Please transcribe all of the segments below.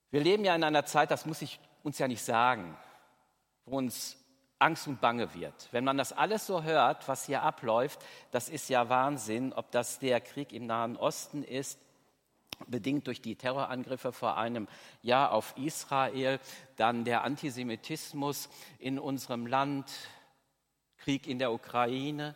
Wir leben ja in einer Zeit, das muss ich uns ja nicht sagen, wo uns Angst und Bange wird. Wenn man das alles so hört, was hier abläuft, das ist ja Wahnsinn, ob das der Krieg im Nahen Osten ist, bedingt durch die Terrorangriffe vor einem Jahr auf Israel, dann der Antisemitismus in unserem Land, Krieg in der Ukraine,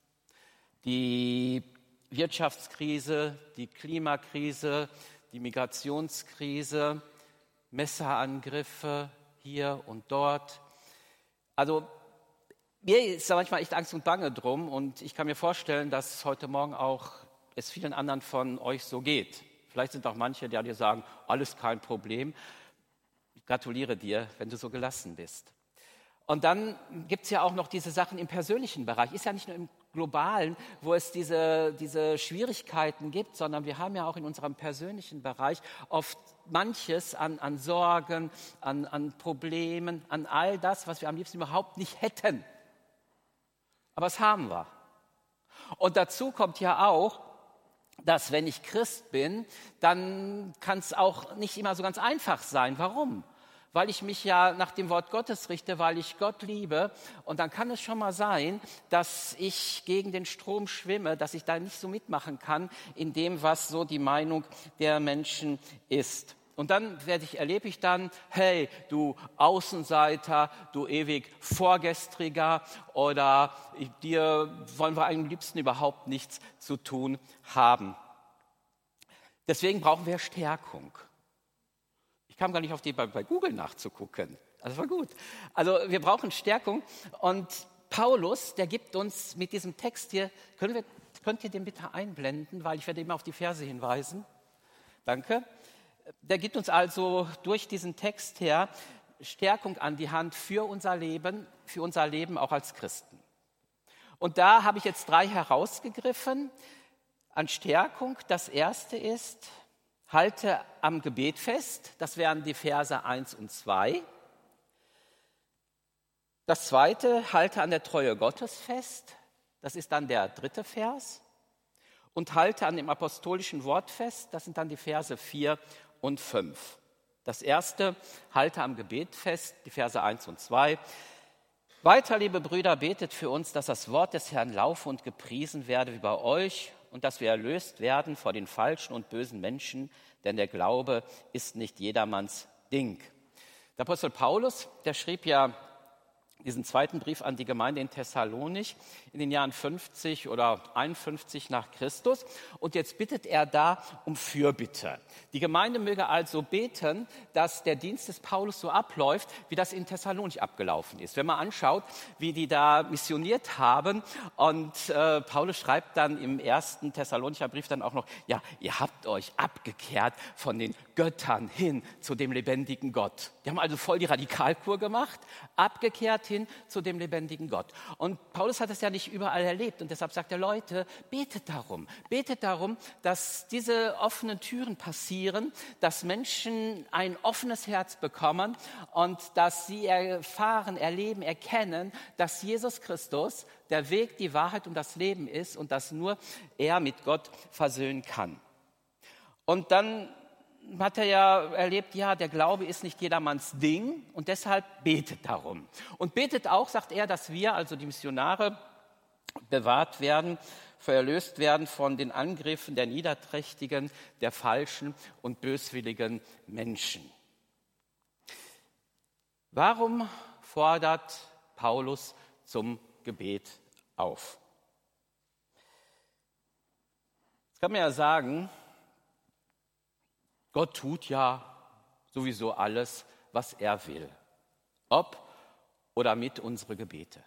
die Wirtschaftskrise, die Klimakrise, die Migrationskrise, Messerangriffe hier und dort. Also mir ist da manchmal echt Angst und Bange drum und ich kann mir vorstellen, dass heute Morgen auch es vielen anderen von euch so geht. Vielleicht sind auch manche, die dir sagen, alles kein Problem. Ich gratuliere dir, wenn du so gelassen bist. Und dann gibt es ja auch noch diese Sachen im persönlichen Bereich. Ist ja nicht nur im Globalen, wo es diese Schwierigkeiten gibt, sondern wir haben ja auch in unserem persönlichen Bereich oft manches an Sorgen, an Problemen, an all das, was wir am liebsten überhaupt nicht hätten. Aber es haben wir. Und dazu kommt ja auch, dass wenn ich Christ bin, dann kann es auch nicht immer so ganz einfach sein. Warum? Weil ich mich ja nach dem Wort Gottes richte, weil ich Gott liebe. Und dann kann es schon mal sein, dass ich gegen den Strom schwimme, dass ich da nicht so mitmachen kann in dem, was so die Meinung der Menschen ist. Und dann erlebe ich dann, hey, du Außenseiter, du ewig Vorgestriger, oder dir wollen wir am liebsten überhaupt nichts zu tun haben. Deswegen brauchen wir Stärkung. Ich kam gar nicht auf die bei Google nachzugucken. Das war gut. Also wir brauchen Stärkung. Und Paulus, der gibt uns mit diesem Text hier, könnt ihr den bitte einblenden, weil ich werde immer auf die Verse hinweisen. Danke. Der gibt uns also durch diesen Text her Stärkung an die Hand für unser Leben auch als Christen. Und da habe ich jetzt 3 herausgegriffen an Stärkung. Das erste ist, halte am Gebet fest, das wären die Verse 1 und 2. Das zweite, halte an der Treue Gottes fest, das ist dann der 3. Vers. Und halte an dem apostolischen Wort fest, das sind dann die Verse 4 und 5. Das erste, halte am Gebet fest, die Verse 1 und 2. Weiter, liebe Brüder, betet für uns, dass das Wort des Herrn laufe und gepriesen werde wie bei euch und dass wir erlöst werden vor den falschen und bösen Menschen, denn der Glaube ist nicht jedermanns Ding. Der Apostel Paulus, der schrieb ja diesen zweiten Brief an die Gemeinde in Thessalonich in den Jahren 50 oder 51 nach Christus. Und jetzt bittet er da um Fürbitte. Die Gemeinde möge also beten, dass der Dienst des Paulus so abläuft, wie das in Thessalonich abgelaufen ist. Wenn man anschaut, wie die da missioniert haben, und Paulus schreibt dann im 1. Thessalonicher Brief dann auch noch, ja, ihr habt euch abgekehrt von den Göttern hin zu dem lebendigen Gott. Die haben also voll die Radikalkur gemacht, abgekehrt hin zu dem lebendigen Gott. Und Paulus hat es ja nicht überall erlebt und deshalb sagt er, Leute, betet darum, dass diese offenen Türen passieren, dass Menschen ein offenes Herz bekommen und dass sie erfahren, erleben, erkennen, dass Jesus Christus der Weg, die Wahrheit und das Leben ist und dass nur er mit Gott versöhnen kann. Und dann hat er ja erlebt, ja, der Glaube ist nicht jedermanns Ding und deshalb betet darum. Und betet auch, sagt er, dass wir, also die Missionare, bewahrt werden, erlöst werden von den Angriffen der niederträchtigen, der falschen und böswilligen Menschen. Warum fordert Paulus zum Gebet auf? Jetzt kann man ja sagen, Gott tut ja sowieso alles, was er will, ob oder mit unsere Gebete.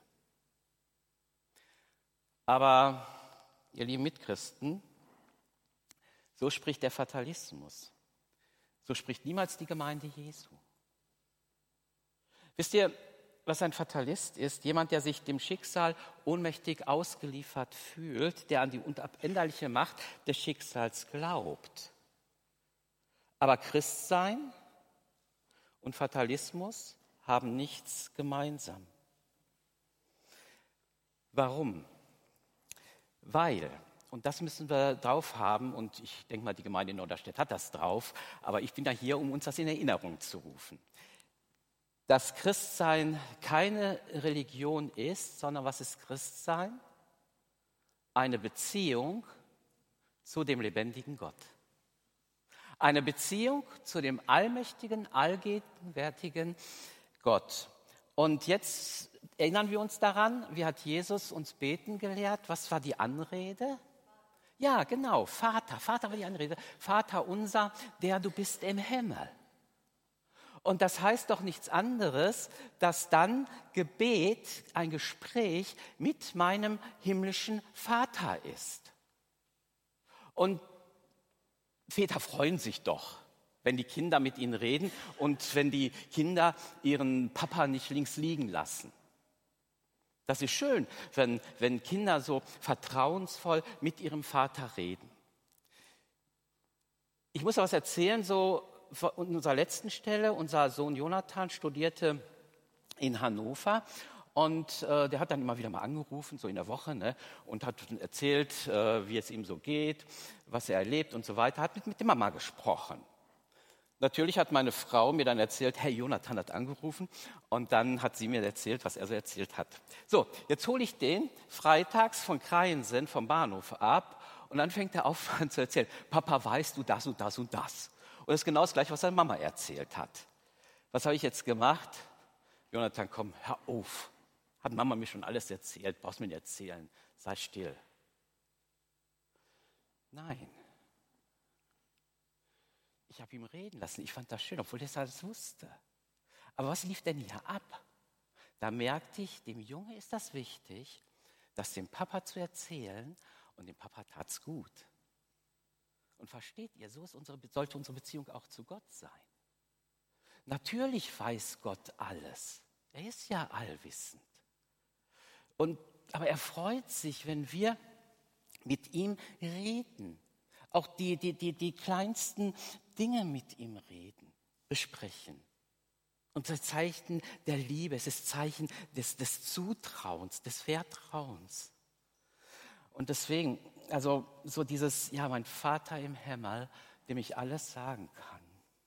Aber, ihr lieben Mitchristen, so spricht der Fatalismus. So spricht niemals die Gemeinde Jesu. Wisst ihr, was ein Fatalist ist? Jemand, der sich dem Schicksal ohnmächtig ausgeliefert fühlt, der an die unabänderliche Macht des Schicksals glaubt. Aber Christsein und Fatalismus haben nichts gemeinsam. Warum? Weil Und das müssen wir drauf haben. Und ich denke mal, die Gemeinde in Norderstedt hat das drauf. Aber ich bin da hier, um uns das in Erinnerung zu rufen. Dass Christsein keine Religion ist, sondern was ist Christsein? Eine Beziehung zu dem lebendigen Gott. Eine Beziehung zu dem allmächtigen, allgegenwärtigen Gott. Und jetzt erinnern wir uns daran, wie hat Jesus uns beten gelehrt? Was war die Anrede? Ja, genau, Vater war die Anrede. Vater unser, der du bist im Himmel. Und das heißt doch nichts anderes, dass dann Gebet ein Gespräch mit meinem himmlischen Vater ist. Und Väter freuen sich doch, wenn die Kinder mit ihnen reden und wenn die Kinder ihren Papa nicht links liegen lassen. Das ist schön, wenn Kinder so vertrauensvoll mit ihrem Vater reden. Ich muss was erzählen, so an unserer letzten Stelle. Unser Sohn Jonathan studierte in Hannover und der hat dann immer wieder mal angerufen, so in der Woche, ne, und hat erzählt, wie es ihm so geht, was er erlebt und so weiter, hat mit der Mama gesprochen. Natürlich hat meine Frau mir dann erzählt, hey, Jonathan hat angerufen und dann hat sie mir erzählt, was er so erzählt hat. So, jetzt hole ich den freitags von Kreiensen vom Bahnhof ab und dann fängt er auf an zu erzählen, Papa, weißt du das und das und das? Und das ist genau das Gleiche, was seine Mama erzählt hat. Was habe ich jetzt gemacht? Jonathan, komm, hör auf. Hat Mama mir schon alles erzählt, brauchst mir nicht erzählen, sei still. Nein. Ich habe ihn reden lassen, ich fand das schön, obwohl er das alles wusste. Aber was lief denn hier ab? Da merkte ich, dem Junge ist das wichtig, das dem Papa zu erzählen und dem Papa tat's gut. Und versteht ihr, so sollte unsere Beziehung auch zu Gott sein. Natürlich weiß Gott alles. Er ist ja allwissend. Aber er freut sich, wenn wir mit ihm reden. Auch die kleinsten Dinge mit ihm reden, besprechen. Und das Zeichen der Liebe, es ist Zeichen des Zutrauens, des Vertrauens. Und deswegen, also so dieses, ja, mein Vater im Himmel, dem ich alles sagen kann.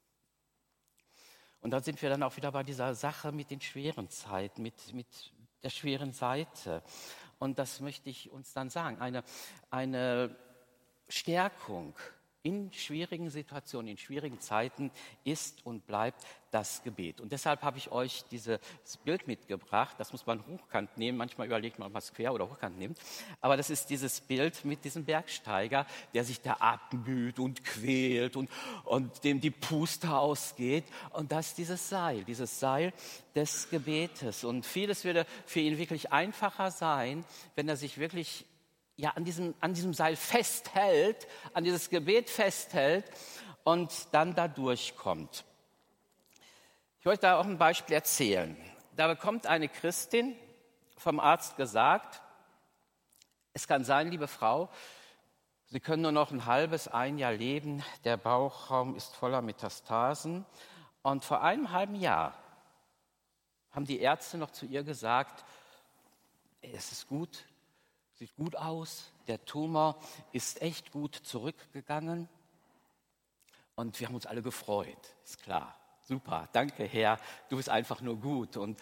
Und da sind wir dann auch wieder bei dieser Sache mit den schweren Zeiten, mit der schweren Seite. Und das möchte ich uns dann sagen, eine Stärkung in schwierigen Situationen, in schwierigen Zeiten ist und bleibt das Gebet. Und deshalb habe ich euch dieses Bild mitgebracht. Das muss man hochkant nehmen. Manchmal überlegt man, ob man es quer oder hochkant nimmt. Aber das ist dieses Bild mit diesem Bergsteiger, der sich da abmüht und quält und dem die Puste ausgeht. Und das ist dieses Seil des Gebetes. Und vieles würde für ihn wirklich einfacher sein, wenn er sich wirklich an diesem Seil festhält, an dieses Gebet festhält und dann da durchkommt. Ich wollte da auch ein Beispiel erzählen. Da bekommt eine Christin vom Arzt gesagt, es kann sein, liebe Frau, Sie können nur noch ein Jahr leben, der Bauchraum ist voller Metastasen. Und vor einem halben Jahr haben die Ärzte noch zu ihr gesagt, es ist gut, sieht gut aus, der Tumor ist echt gut zurückgegangen und wir haben uns alle gefreut, ist klar. Super, danke Herr, du bist einfach nur gut und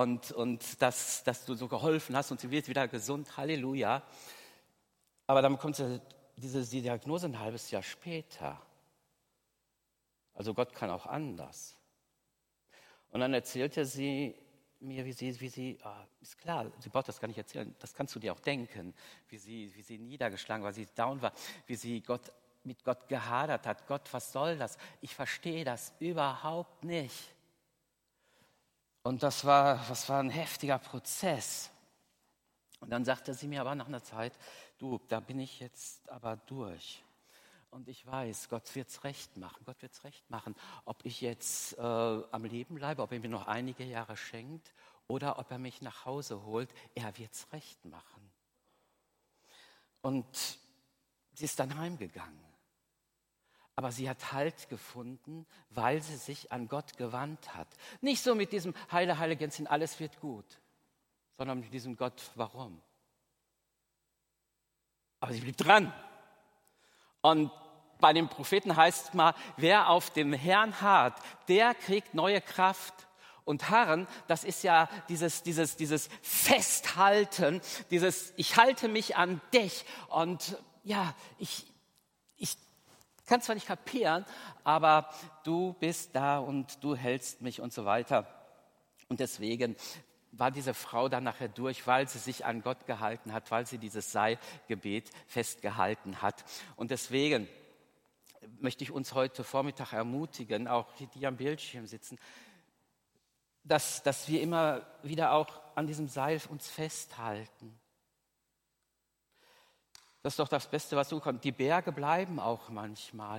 dass du so geholfen hast und sie wird wieder gesund, Halleluja. Aber dann bekommt sie diese Diagnose ein halbes Jahr später. Also Gott kann auch anders. Und dann erzählte sie mir, wie sie ist klar, sie braucht das gar nicht erzählen, das kannst du dir auch denken, wie sie niedergeschlagen war, wie sie down war, wie sie mit Gott gehadert hat. Gott, was soll das? Ich verstehe das überhaupt nicht. Und das war ein heftiger Prozess. Und dann sagte sie mir aber nach einer Zeit, du, da bin ich jetzt aber durch. Und ich weiß, Gott wird es recht machen. Ob ich jetzt am Leben bleibe, ob er mir noch einige Jahre schenkt oder ob er mich nach Hause holt, er wird es recht machen. Und sie ist dann heimgegangen. Aber sie hat Halt gefunden, weil sie sich an Gott gewandt hat. Nicht so mit diesem Heile, Heile, Gänschen, alles wird gut, sondern mit diesem Gott, warum? Aber sie blieb dran. Und bei den Propheten heißt es mal, wer auf dem Herrn harrt, der kriegt neue Kraft. Und harren, das ist ja dieses Festhalten, ich halte mich an dich. Und ja, ich kann zwar nicht kapieren, aber du bist da und du hältst mich und so weiter. Und deswegen war diese Frau dann nachher durch, weil sie sich an Gott gehalten hat, weil sie dieses Seilgebet festgehalten hat. Und deswegen möchte ich uns heute Vormittag ermutigen, auch die am Bildschirm sitzen, dass wir immer wieder auch an diesem Seil uns festhalten. Das ist doch das Beste, was du kannst. Die Berge bleiben auch manchmal.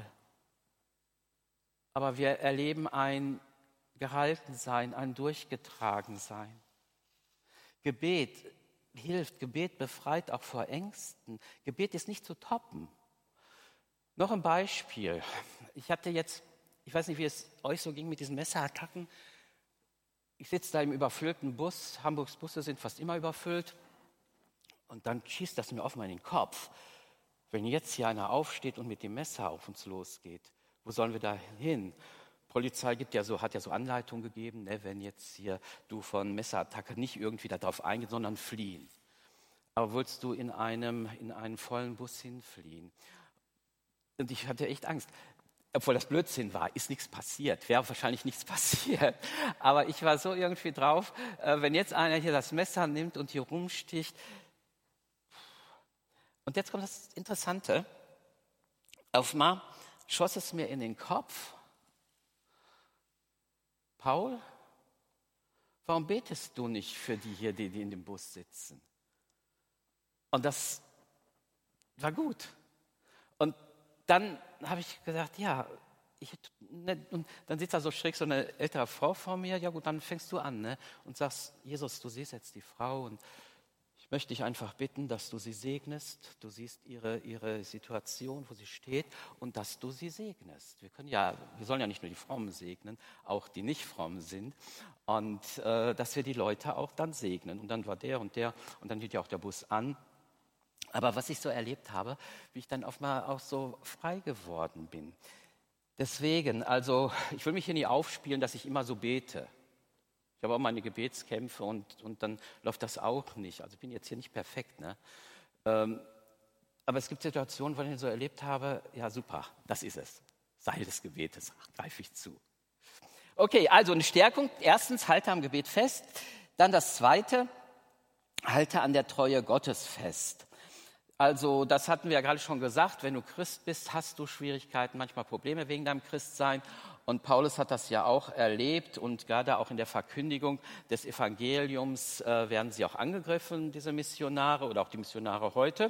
Aber wir erleben ein Gehaltensein, ein Durchgetragensein. Gebet hilft, Gebet befreit auch vor Ängsten. Gebet ist nicht zu toppen. Noch ein Beispiel. Ich weiß nicht, wie es euch so ging mit diesen Messerattacken. Ich sitze da im überfüllten Bus. Hamburgs Busse sind fast immer überfüllt. Und dann schießt das mir auf meinen Kopf. Wenn jetzt hier einer aufsteht und mit dem Messer auf uns losgeht, wo sollen wir da hin? Polizei hat ja so Anleitungen gegeben, ne, wenn jetzt hier du von Messerattacke nicht irgendwie darauf eingehst, sondern fliehen. Aber willst du in einem vollen Bus hinfliehen? Und ich hatte echt Angst. Obwohl das Blödsinn war, ist nichts passiert, wäre wahrscheinlich nichts passiert. Aber ich war so irgendwie drauf, wenn jetzt einer hier das Messer nimmt und hier rumsticht. Und jetzt kommt das Interessante. Auf einmal schoss es mir in den Kopf. Paul, warum betest du nicht für die hier, die in dem Bus sitzen? Und das war gut. Und dann habe ich gesagt, ja, und dann sitzt da so schräg so eine ältere Frau vor mir, ja gut, dann fängst du an, ne, und sagst, Jesus, du siehst jetzt die Frau und ich möchte dich einfach bitten, dass du sie segnest. Du siehst ihre Situation, wo sie steht und dass du sie segnest. Wir sollen ja nicht nur die Frommen segnen, auch die nicht frommen sind und dass wir die Leute auch dann segnen. Und dann war der und dann hielt ja auch der Bus an. Aber was ich so erlebt habe, wie ich dann oft mal auch so frei geworden bin. Deswegen, also ich will mich hier nie aufspielen, dass ich immer so bete. Ich habe auch meine Gebetskämpfe und dann läuft das auch nicht. Also ich bin jetzt hier nicht perfekt. Ne? Aber es gibt Situationen, wo ich so erlebt habe, ja super, das ist es. Seil des Gebetes, greife ich zu. Okay, also eine Stärkung. Erstens, halte am Gebet fest. Dann das Zweite, halte an der Treue Gottes fest. Also das hatten wir ja gerade schon gesagt, wenn du Christ bist, hast du Schwierigkeiten, manchmal Probleme wegen deinem Christsein. Und Paulus hat das ja auch erlebt und gerade auch in der Verkündigung des Evangeliums werden sie auch angegriffen, diese Missionare oder auch die Missionare heute.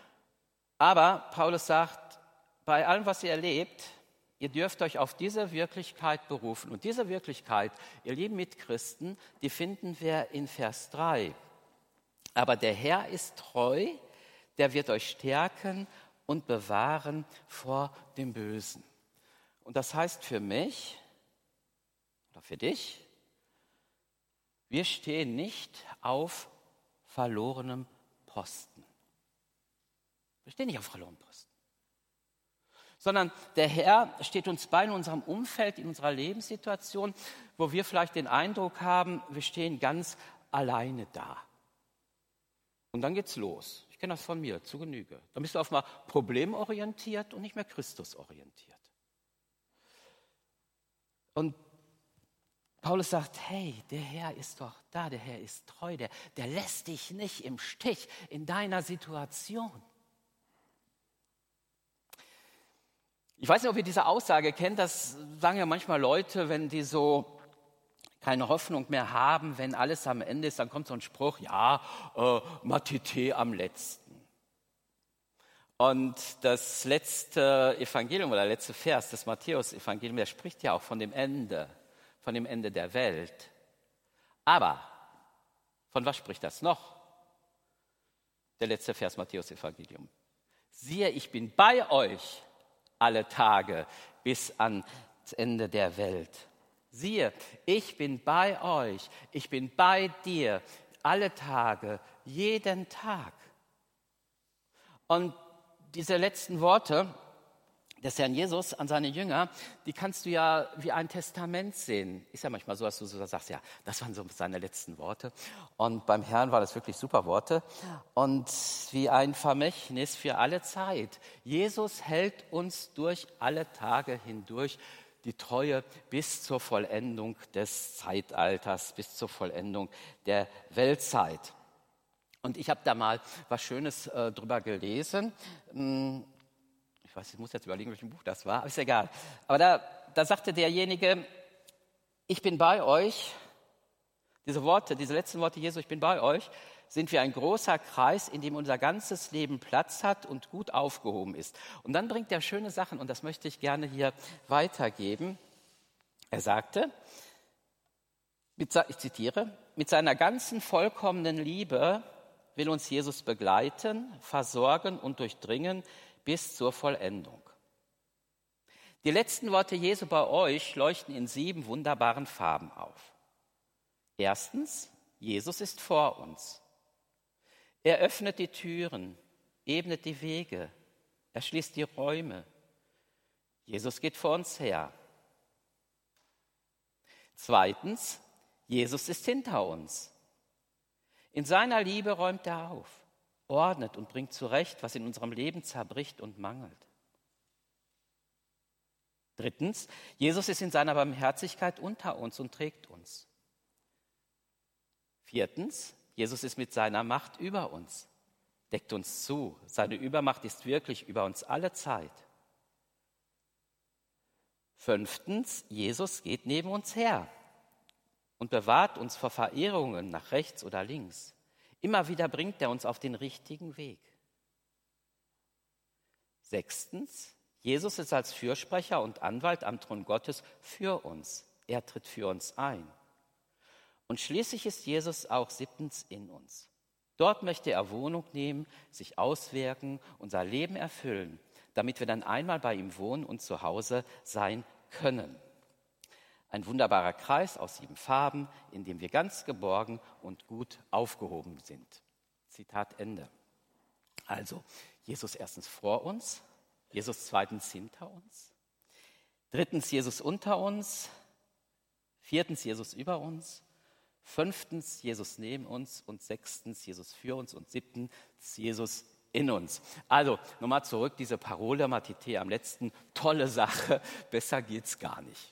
Aber Paulus sagt, bei allem, was ihr erlebt, ihr dürft euch auf diese Wirklichkeit berufen. Und diese Wirklichkeit, ihr lieben Mitchristen, die finden wir in Vers 3. Aber der Herr ist treu, der wird euch stärken und bewahren vor dem Bösen. Und das heißt für mich oder für dich, wir stehen nicht auf verlorenem Posten. Wir stehen nicht auf verlorenem Posten. Sondern der Herr steht uns bei in unserem Umfeld, in unserer Lebenssituation, wo wir vielleicht den Eindruck haben, wir stehen ganz alleine da. Und dann geht's los. Ich kenne das von mir zu Genüge. Dann bist du auf einmal problemorientiert und nicht mehr Christusorientiert. Und Paulus sagt, hey, der Herr ist doch da, der Herr ist treu, der lässt dich nicht im Stich in deiner Situation. Ich weiß nicht, ob ihr diese Aussage kennt, das sagen ja manchmal Leute, wenn die so keine Hoffnung mehr haben, wenn alles am Ende ist, dann kommt so ein Spruch, ja, Matite am letzten. Und das letzte Evangelium oder der letzte Vers des Matthäus-Evangeliums, der spricht ja auch von dem Ende der Welt. Aber von was spricht das noch? Der letzte Vers Matthäus-Evangelium. Siehe, ich bin bei euch alle Tage bis ans Ende der Welt. Siehe, ich bin bei euch, ich bin bei dir alle Tage, jeden Tag. Und diese letzten Worte des Herrn Jesus an seine Jünger, die kannst du ja wie ein Testament sehen. Ist ja manchmal so, dass du so sagst, ja, das waren so seine letzten Worte. Und beim Herrn waren das wirklich super Worte. Und wie ein Vermächtnis für alle Zeit. Jesus hält uns durch alle Tage hindurch die Treue bis zur Vollendung des Zeitalters, bis zur Vollendung der Weltzeit. Und ich habe da mal was Schönes drüber gelesen. Ich weiß, ich muss jetzt überlegen, welches Buch das war, aber ist egal. Aber da sagte derjenige, ich bin bei euch, diese letzten Worte Jesu, ich bin bei euch, sind wie ein großer Kreis, in dem unser ganzes Leben Platz hat und gut aufgehoben ist. Und dann bringt er schöne Sachen, und das möchte ich gerne hier weitergeben. Er sagte, ich zitiere, mit seiner ganzen vollkommenen Liebe will uns Jesus begleiten, versorgen und durchdringen, bis zur Vollendung. Die letzten Worte Jesu bei euch leuchten in 7 wunderbaren Farben auf. Erstens, Jesus ist vor uns. Er öffnet die Türen, ebnet die Wege, er schließt die Räume. Jesus geht vor uns her. Zweitens, Jesus ist hinter uns. In seiner Liebe räumt er auf, ordnet und bringt zurecht, was in unserem Leben zerbricht und mangelt. Drittens, Jesus ist in seiner Barmherzigkeit unter uns und trägt uns. Viertens, Jesus ist mit seiner Macht über uns, deckt uns zu. Seine Übermacht ist wirklich über uns alle Zeit. Fünftens, Jesus geht neben uns her und bewahrt uns vor Verirrungen nach rechts oder links. Immer wieder bringt er uns auf den richtigen Weg. Sechstens, Jesus ist als Fürsprecher und Anwalt am Thron Gottes für uns. Er tritt für uns ein. Und schließlich ist Jesus auch 7. in uns. Dort möchte er Wohnung nehmen, sich auswirken, unser Leben erfüllen, damit wir dann einmal bei ihm wohnen und zu Hause sein können. Ein wunderbarer Kreis aus 7 Farben, in dem wir ganz geborgen und gut aufgehoben sind. Zitat Ende. Also, Jesus erstens vor uns, Jesus zweitens hinter uns, drittens Jesus unter uns, viertens Jesus über uns, fünftens Jesus neben uns und sechstens Jesus für uns und siebtens Jesus in uns. Also, nochmal zurück, diese Parole Matthäus am letzten, tolle Sache, besser geht's gar nicht.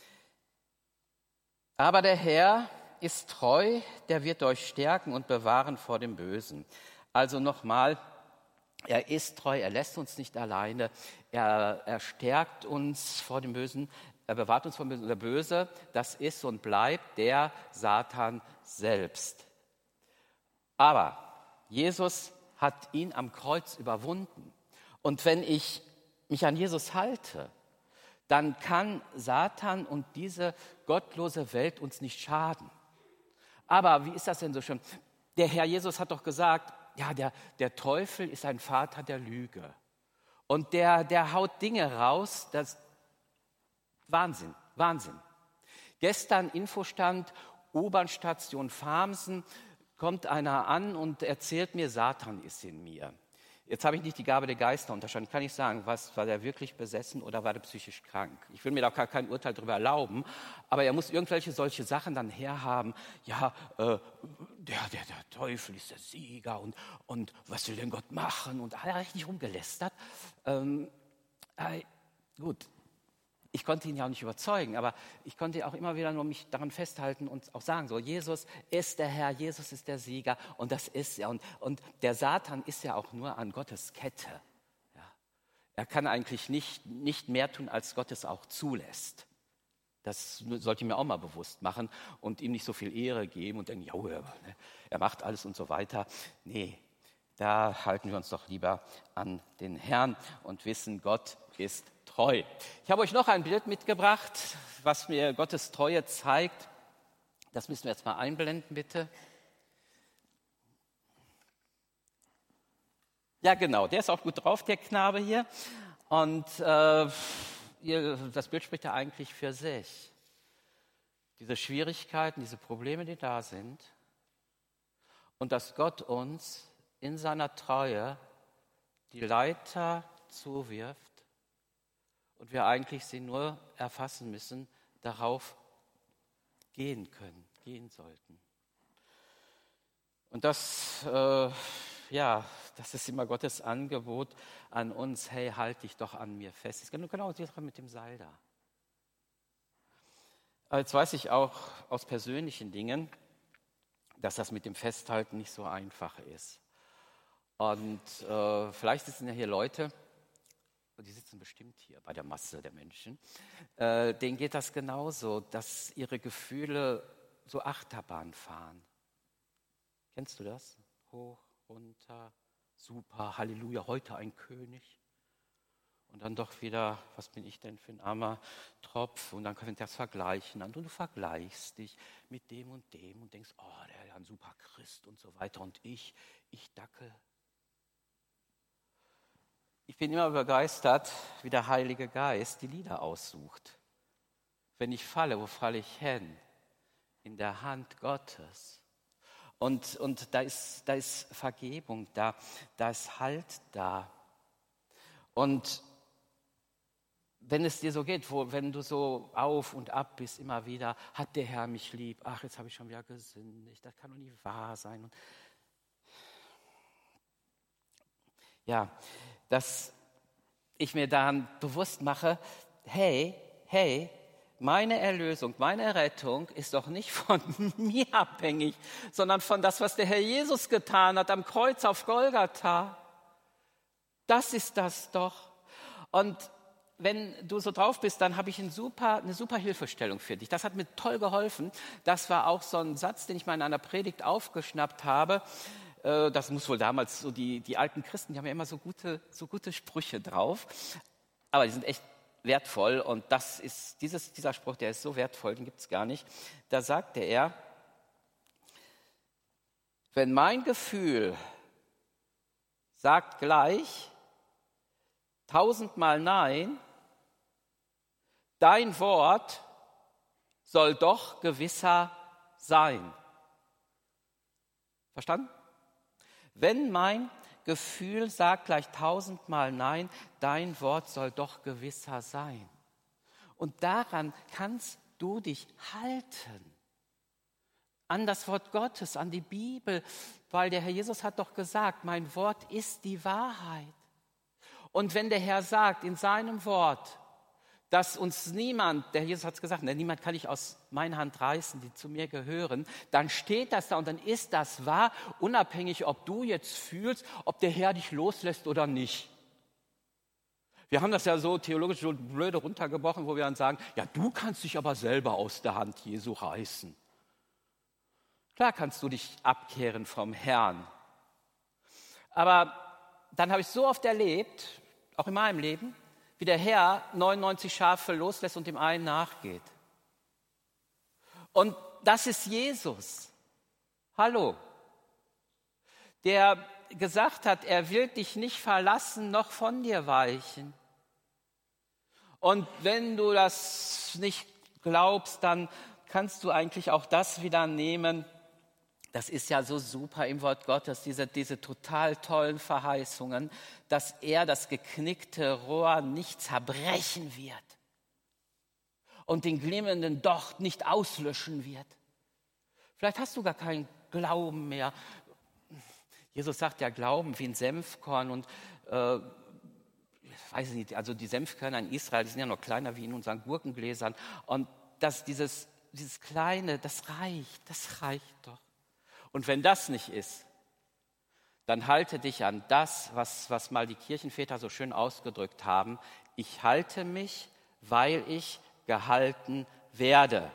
Aber der Herr ist treu, der wird euch stärken und bewahren vor dem Bösen. Also nochmal, er ist treu, er lässt uns nicht alleine, er stärkt uns vor dem Bösen, er bewahrt uns vor dem Bösen. Und der Böse, das ist und bleibt der Satan selbst. Aber Jesus hat ihn am Kreuz überwunden. Und wenn ich mich an Jesus halte, dann kann Satan und diese gottlose Welt uns nicht schaden. Aber wie ist das denn so schön? Der Herr Jesus hat doch gesagt, ja, der Teufel ist ein Vater der Lüge. Und der haut Dinge raus, das Wahnsinn. Gestern Infostand, U-Bahn-Station Farmsen, kommt einer an und erzählt mir, Satan ist in mir. Jetzt habe ich nicht die Gabe der Geister unterscheiden. Kann ich sagen, war der wirklich besessen oder war der psychisch krank? Ich will mir da kein Urteil darüber erlauben, aber er muss irgendwelche solche Sachen dann herhaben. Ja, der Teufel ist der Sieger und was will denn Gott machen? Und er hat richtig rumgelästert. Gut, ich konnte ihn ja auch nicht überzeugen, aber ich konnte auch immer wieder nur mich daran festhalten und auch sagen, so, Jesus ist der Herr, Jesus ist der Sieger und das ist er. Und der Satan ist ja auch nur an Gottes Kette. Ja. Er kann eigentlich nicht mehr tun, als Gott es auch zulässt. Das sollte ich mir auch mal bewusst machen und ihm nicht so viel Ehre geben und denken, ja, er macht alles und so weiter. Nee, da halten wir uns doch lieber an den Herrn und wissen, Gott ist treu. Ich habe euch noch ein Bild mitgebracht, was mir Gottes Treue zeigt. Das müssen wir jetzt mal einblenden, bitte. Ja, genau, der ist auch gut drauf, der Knabe hier. Und das Bild spricht ja eigentlich für sich. Diese Schwierigkeiten, diese Probleme, die da sind. Und dass Gott uns in seiner Treue die Leiter zuwirft und wir eigentlich sie nur erfassen müssen, darauf gehen können, gehen sollten. Und das ist immer Gottes Angebot an uns. Hey, halt dich doch an mir fest. Es ist genau die Sache mit dem Seil da. Aber jetzt weiß ich auch aus persönlichen Dingen, dass das mit dem Festhalten nicht so einfach ist. Und vielleicht sitzen ja hier Leute, die sitzen bestimmt hier bei der Masse der Menschen, denen geht das genauso, dass ihre Gefühle so Achterbahn fahren. Kennst du das? Hoch, runter, super, Halleluja, heute ein König. Und dann doch wieder, was bin ich denn für ein armer Tropf? Und dann können wir das vergleichen. Und du vergleichst dich mit dem und denkst, oh, der ist ja ein super Christ und so weiter. Und ich Dackel. Ich bin immer begeistert, wie der Heilige Geist die Lieder aussucht. Wenn ich falle, wo falle ich hin? In der Hand Gottes. Und da ist Vergebung da ist Halt da. Und wenn es dir so geht, wenn du so auf und ab bist, immer wieder, hat der Herr mich lieb, ach, jetzt habe ich schon wieder gesündigt, das kann doch nicht wahr sein. Und ja, dass ich mir daran bewusst mache, hey, meine Erlösung, meine Rettung ist doch nicht von mir abhängig, sondern von das, was der Herr Jesus getan hat am Kreuz auf Golgatha. Das ist das doch. Und wenn du so drauf bist, dann habe ich eine super Hilfestellung für dich. Das hat mir toll geholfen. Das war auch so ein Satz, den ich mal in einer Predigt aufgeschnappt habe. Das muss wohl damals so die alten Christen, die haben ja immer so gute Sprüche drauf. Aber die sind echt wertvoll. Und das ist dieser Spruch, der ist so wertvoll, den gibt es gar nicht. Da sagte er, wenn mein Gefühl sagt gleich 1000-mal Nein, dein Wort soll doch gewisser sein. Verstanden? Wenn mein Gefühl sagt gleich 1000-mal Nein, dein Wort soll doch gewisser sein. Und daran kannst du dich halten. An das Wort Gottes, an die Bibel, weil der Herr Jesus hat doch gesagt, mein Wort ist die Wahrheit. Und wenn der Herr sagt in seinem Wort, dass uns niemand, der Jesus hat es gesagt, niemand kann ich aus meiner Hand reißen, die zu mir gehören, dann steht das da und dann ist das wahr, unabhängig, ob du jetzt fühlst, ob der Herr dich loslässt oder nicht. Wir haben das ja so theologisch so blöde runtergebrochen, wo wir dann sagen, ja, du kannst dich aber selber aus der Hand Jesu reißen. Klar kannst du dich abkehren vom Herrn. Aber dann habe ich so oft erlebt, auch in meinem Leben, wie der Herr 99 Schafe loslässt und dem einen nachgeht. Und das ist Jesus. Hallo. Der gesagt hat, er will dich nicht verlassen, noch von dir weichen. Und wenn du das nicht glaubst, dann kannst du eigentlich auch das wieder nehmen. Das ist ja so super im Wort Gottes, diese total tollen Verheißungen, dass er das geknickte Rohr nicht zerbrechen wird und den glimmenden Docht nicht auslöschen wird. Vielleicht hast du gar keinen Glauben mehr. Jesus sagt ja Glauben wie ein Senfkorn und ich weiß nicht, also die Senfkörner in Israel, die sind ja noch kleiner wie in unseren Gurkengläsern und dieses Kleine, das reicht doch. Und wenn das nicht ist, dann halte dich an das, was mal die Kirchenväter so schön ausgedrückt haben. Ich halte mich, weil ich gehalten werde.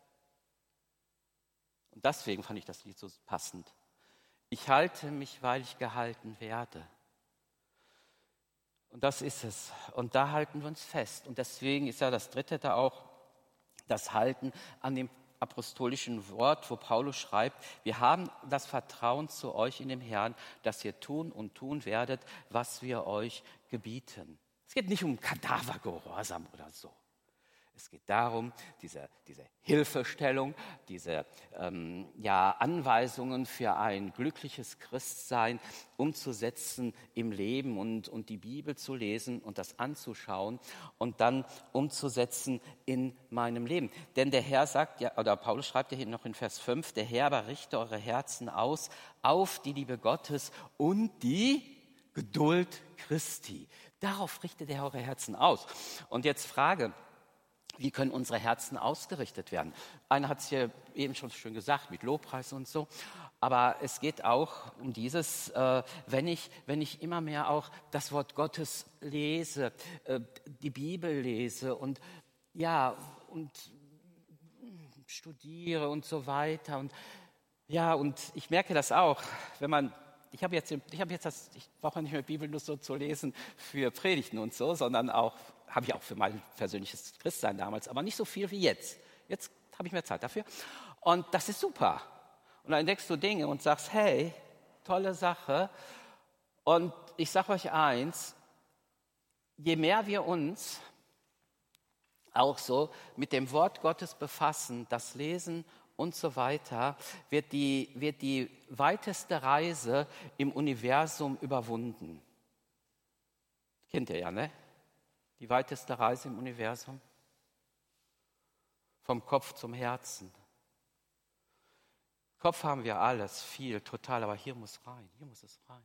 Und deswegen fand ich das Lied so passend. Ich halte mich, weil ich gehalten werde. Und das ist es. Und da halten wir uns fest. Und deswegen ist ja das Dritte da auch das Halten an dem apostolischen Wort, wo Paulus schreibt, wir haben das Vertrauen zu euch in dem Herrn, dass ihr tun und tun werdet, was wir euch gebieten. Es geht nicht um Kadavergehorsam oder so. Es geht darum, diese Hilfestellung, diese Anweisungen für ein glückliches Christsein umzusetzen im Leben und die Bibel zu lesen und das anzuschauen und dann umzusetzen in meinem Leben. Denn der Herr sagt ja, oder Paulus schreibt ja hier noch in Vers 5, der Herr aber richte eure Herzen aus auf die Liebe Gottes und die Geduld Christi. Darauf richtet er eure Herzen aus. Und jetzt Frage, wie können unsere Herzen ausgerichtet werden? Einer hat es hier eben schon schön gesagt, mit Lobpreis und so. Aber es geht auch um dieses, wenn ich immer mehr auch das Wort Gottes lese, die Bibel lese und studiere und so weiter. Und ich merke das auch, wenn man ich brauche nicht mehr Bibel nur so zu lesen für Predigten und so, sondern habe ich auch für mein persönliches Christsein damals, aber nicht so viel wie jetzt. Jetzt habe ich mehr Zeit dafür und das ist super. Und dann entdeckst du Dinge und sagst, hey, tolle Sache. Und ich sage euch eins, je mehr wir uns auch so mit dem Wort Gottes befassen, das Lesen und so weiter, wird die weiteste Reise im Universum überwunden. Kennt ihr ja, ne? Die weiteste Reise im Universum. Vom Kopf zum Herzen. Kopf haben wir alles, viel, total, aber hier muss es rein.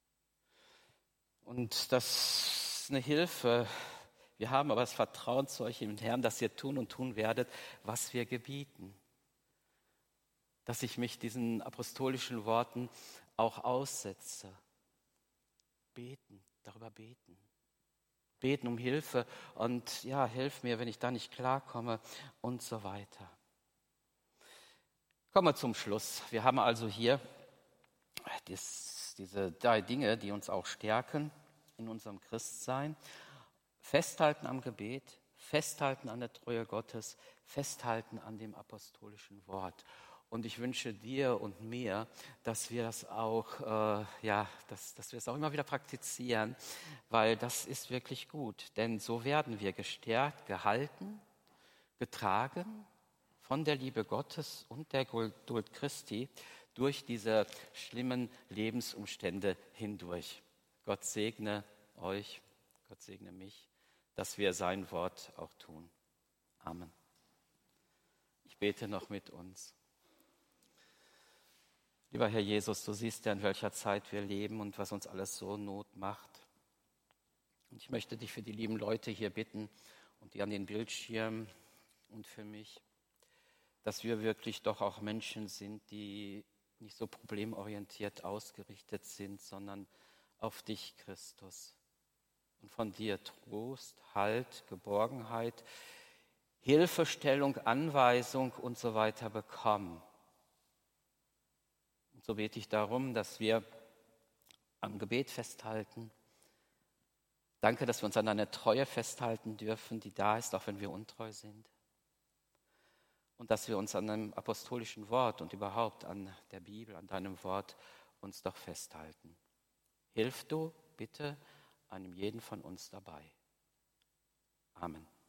Und das ist eine Hilfe. Wir haben aber das Vertrauen zu euch im Herrn, dass ihr tun und tun werdet, was wir gebieten. Dass ich mich diesen apostolischen Worten auch aussetze. Darüber beten. Beten um Hilfe und hilf mir, wenn ich da nicht klarkomme und so weiter. Kommen wir zum Schluss. Wir haben also hier diese 3 Dinge, die uns auch stärken in unserem Christsein. Festhalten am Gebet, festhalten an der Treue Gottes, festhalten an dem apostolischen Wort. Und ich wünsche dir und mir, dass wir das auch, dass wir es auch immer wieder praktizieren, weil das ist wirklich gut. Denn so werden wir gestärkt, gehalten, getragen von der Liebe Gottes und der Geduld Christi durch diese schlimmen Lebensumstände hindurch. Gott segne euch, Gott segne mich, dass wir sein Wort auch tun. Amen. Ich bete noch mit uns. Lieber Herr Jesus, du siehst ja, in welcher Zeit wir leben und was uns alles so Not macht. Und ich möchte dich für die lieben Leute hier bitten und die an den Bildschirmen und für mich, dass wir wirklich doch auch Menschen sind, die nicht so problemorientiert ausgerichtet sind, sondern auf dich, Christus. Und von dir Trost, Halt, Geborgenheit, Hilfestellung, Anweisung und so weiter bekommen. Und so bete ich darum, dass wir am Gebet festhalten. Danke, dass wir uns an deiner Treue festhalten dürfen, die da ist, auch wenn wir untreu sind. Und dass wir uns an einem apostolischen Wort und überhaupt an der Bibel, an deinem Wort uns doch festhalten. Hilf du bitte einem jeden von uns dabei. Amen.